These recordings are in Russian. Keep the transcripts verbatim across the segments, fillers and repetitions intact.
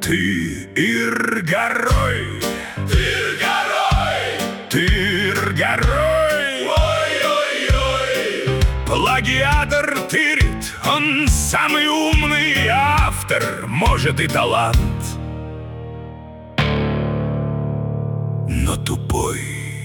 Ты Ир-горой, Ир-горой, ты Ир-горой. Ой-ой-ой, Плагиатор тырит, он самый умный автор, может и талант, но тупой.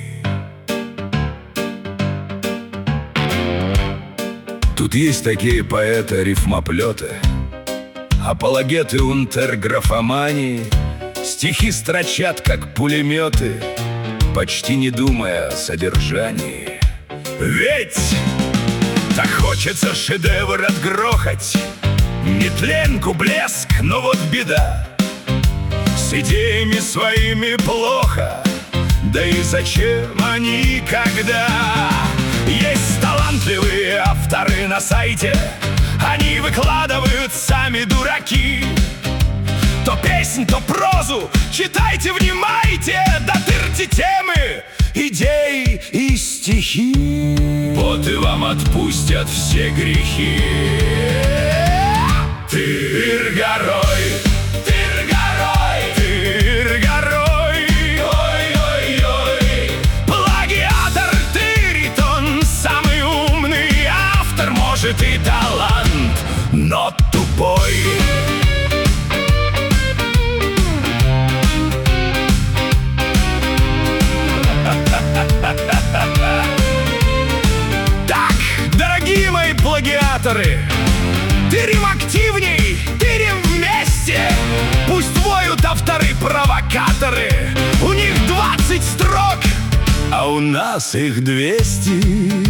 Тут есть такие поэты-рифмоплеты, апологеты унтерграфомании, стихи строчат, как пулеметы, почти не думая о содержании. Ведь так хочется шедевр отгрохать, нетленку блеск, но вот беда. С идеями своими плохо, да и зачем они, когда есть талантливые авторы на сайте, они выкладывают сами дураки. То песнь, то прозу читайте, внимайте, дотырьте темы, идеи и стихи. Вот и вам отпустят все грехи. Ты Ир-горой, ты Ир-горой, ты Ир-горой. Ой-ой-ой, Плагиатор тырит, он самый умный автор, может и талант, но тупой. Так, дорогие мои плагиаторы, тырим активней, тырим вместе. Пусть воют авторы-провокаторы, у них двадцать строк, а у нас их двести.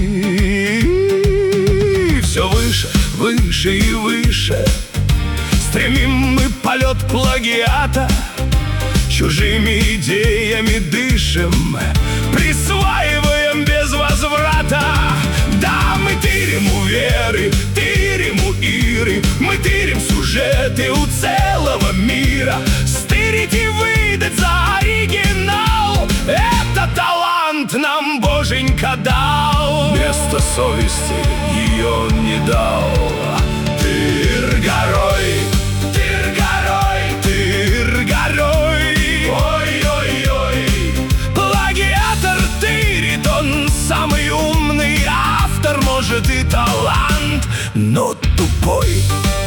Все выше, выше и выше стремим мы полет плагиата. Чужими идеями дышим, присваиваем без возврата. Да, мы тырим у Веры, тырим у Иры, мы тырим сюжеты у целого мира. Стырить и выдать за оригинал — это талант нам Боженька дал. Вместо совести ее он не дал. Ты Ир-горой, ты Ир-горой, ты Ир-горой. Ой-ой-ой, Плагиатор тырит, он самый умный автор, может и талант, но тупой.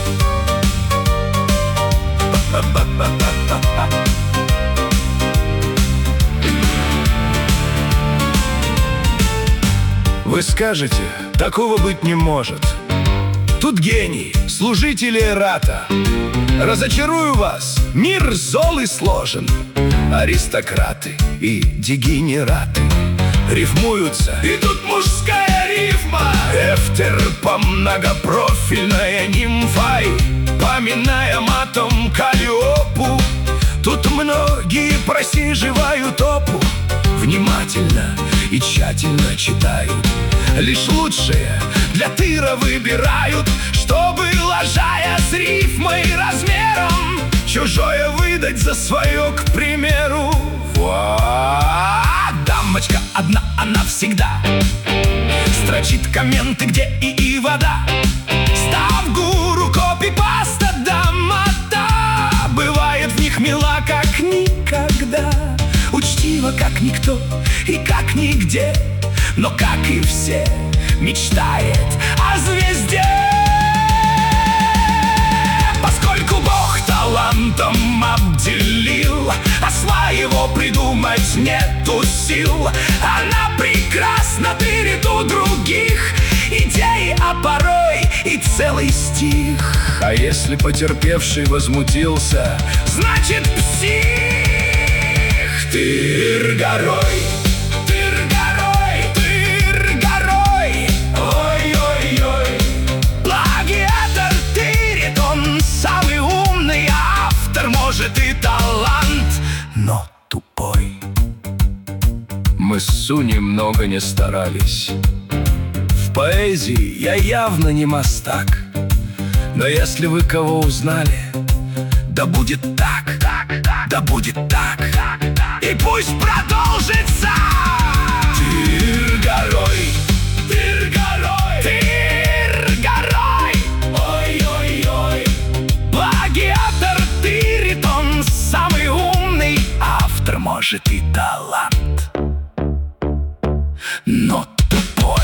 Вы скажете, такого быть не может. Тут гений, служители эррата. Разочарую вас, мир зол и сложен. Аристократы и дегенераты рифмуются, и тут мужская рифма. Эфтерпа многопрофильная нимфай, поминая матом Каллиопу. Тут многие просиживают опу, внимательно и тщательно читают. Лишь лучшее для тыра выбирают, чтобы, ложая с рифмой и размером, чужое выдать за свое, к примеру. Вот, дамочка одна, она всегда строчит комменты, где и и вода. Став гуру копипаста, дама-та бывает в них мила, как никогда, учтива, как никто и как нигде, но, как и все, мечтает о звезде. Поскольку Бог талантом обделил, а своего придумать нету сил, она прекрасно тырит у других идеи, а порой и целый стих. А если потерпевший возмутился, значит псих. Ты Ир-горой, ты Ир-горой, ты Ир-горой. Ой-ой-ой, Плагиатор тырит, он самый умный автор, может и талант, но тупой. Мы с Су немного не старались. В поэзии я явно не мастак, но если вы кого узнали, да будет так, так, так, да будет так, так, так, и пусть продолжится. Ты Ир-горой, ты Ир-горой, ты Ир-горой. ой-ой-ой, Плагиатор тырит, он может, и талант, но тупой.